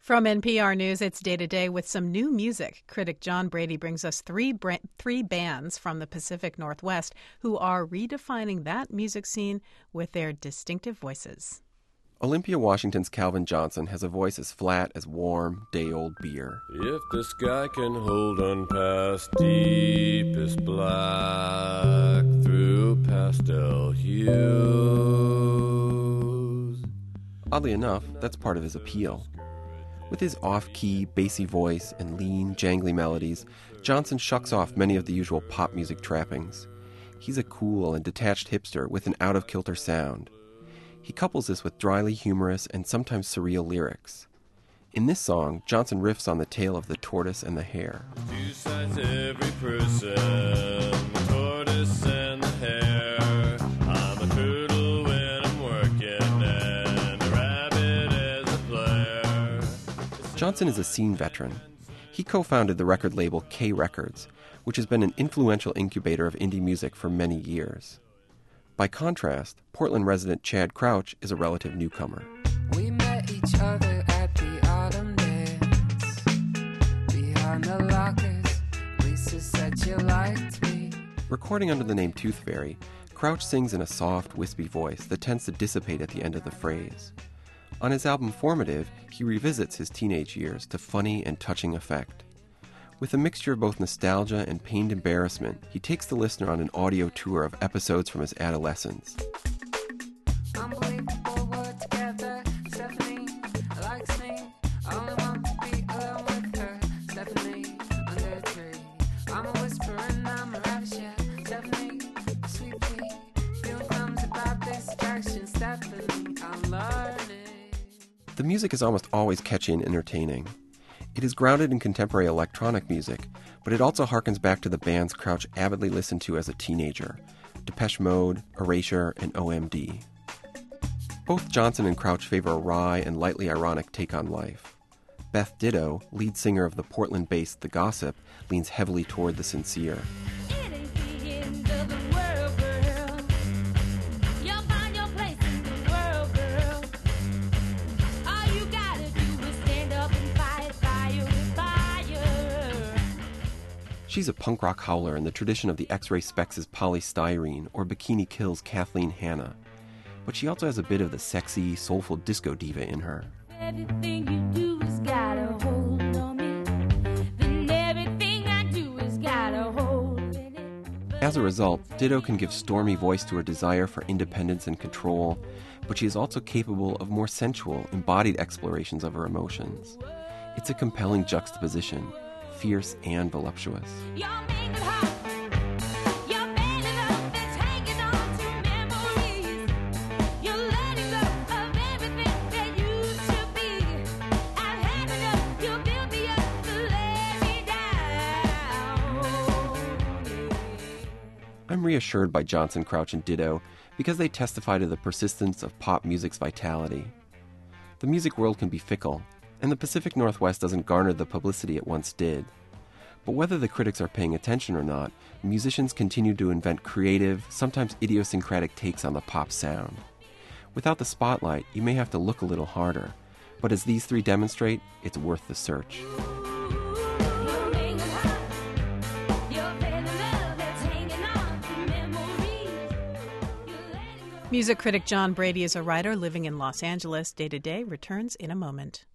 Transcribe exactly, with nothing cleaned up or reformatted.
From N P R News, it's Day to Day with some new music. Critic John Brady brings us three bra- three bands from the Pacific Northwest who are redefining that music scene with their distinctive voices. Olympia, Washington's Calvin Johnson has a voice as flat as warm, day-old beer. If the sky can hold on past deepest black through pastel hues. Oddly enough, that's part of his appeal. With his off-key, bassy voice and lean, jangly melodies, Johnson shucks off many of the usual pop music trappings. He's a cool and detached hipster with an out-of-kilter sound. He couples this with dryly humorous and sometimes surreal lyrics. In this song, Johnson riffs on the tale of the tortoise and the hare. Two sides every person, the tortoise and the hare. I'm a turtle when I'm working and a rabbit as a player. Johnson is a scene veteran. He co-founded the record label K Records, which has been an influential incubator of indie music for many years. By contrast, Portland resident Chad Crouch is a relative newcomer. We met each other at the autumn dance. Behind the lockers, Lisa said you liked me. Recording under the name Tooth Fairy, Crouch sings in a soft, wispy voice that tends to dissipate at the end of the phrase. On his album Formative, he revisits his teenage years to funny and touching effect. With a mixture of both nostalgia and pained embarrassment, he takes the listener on an audio tour of episodes from his adolescence. Unbelievable, we're together. Stephanie, I like sing. I only want to be alone with her. Stephanie, under a tree. I'm a whisperer and I'm a ravisher. Stephanie, a sweet pea. Feeling clumsy about this attraction. Stephanie, I'm learning. The music is almost always catchy and entertaining. It is grounded in contemporary electronic music, but it also harkens back to the bands Crouch avidly listened to as a teenager: Depeche Mode, Erasure, and O M D. Both Johnson and Crouch favor a wry and lightly ironic take on life. Beth Ditto, lead singer of the Portland-based The Gossip, leans heavily toward the sincere. She's a punk rock howler in the tradition of the X-Ray Spex' Polly Styrene or Bikini Kill's Kathleen Hanna. But she also has a bit of the sexy, soulful disco diva in her. Everything you do has got a hold on me. Then everything I do has got a hold in it. As a result, Ditto can give stormy voice to her desire for independence and control, but she is also capable of more sensual, embodied explorations of her emotions. It's a compelling juxtaposition, fierce and voluptuous. You're making it hot. You're bending up and hanging on to memories. You're letting go of everything that used to be. I've had enough. You build me up to let me down. I'm reassured by Johnson, Crouch, and Ditto because they testify to the persistence of pop music's vitality. The music world can be fickle, and the Pacific Northwest doesn't garner the publicity it once did. But whether the critics are paying attention or not, musicians continue to invent creative, sometimes idiosyncratic takes on the pop sound. Without the spotlight, you may have to look a little harder, but as these three demonstrate, it's worth the search. You're making it hot. You're feeling love that's hanging on to memories. You're letting go. Music critic John Brady is a writer living in Los Angeles. Day to Day returns in a moment.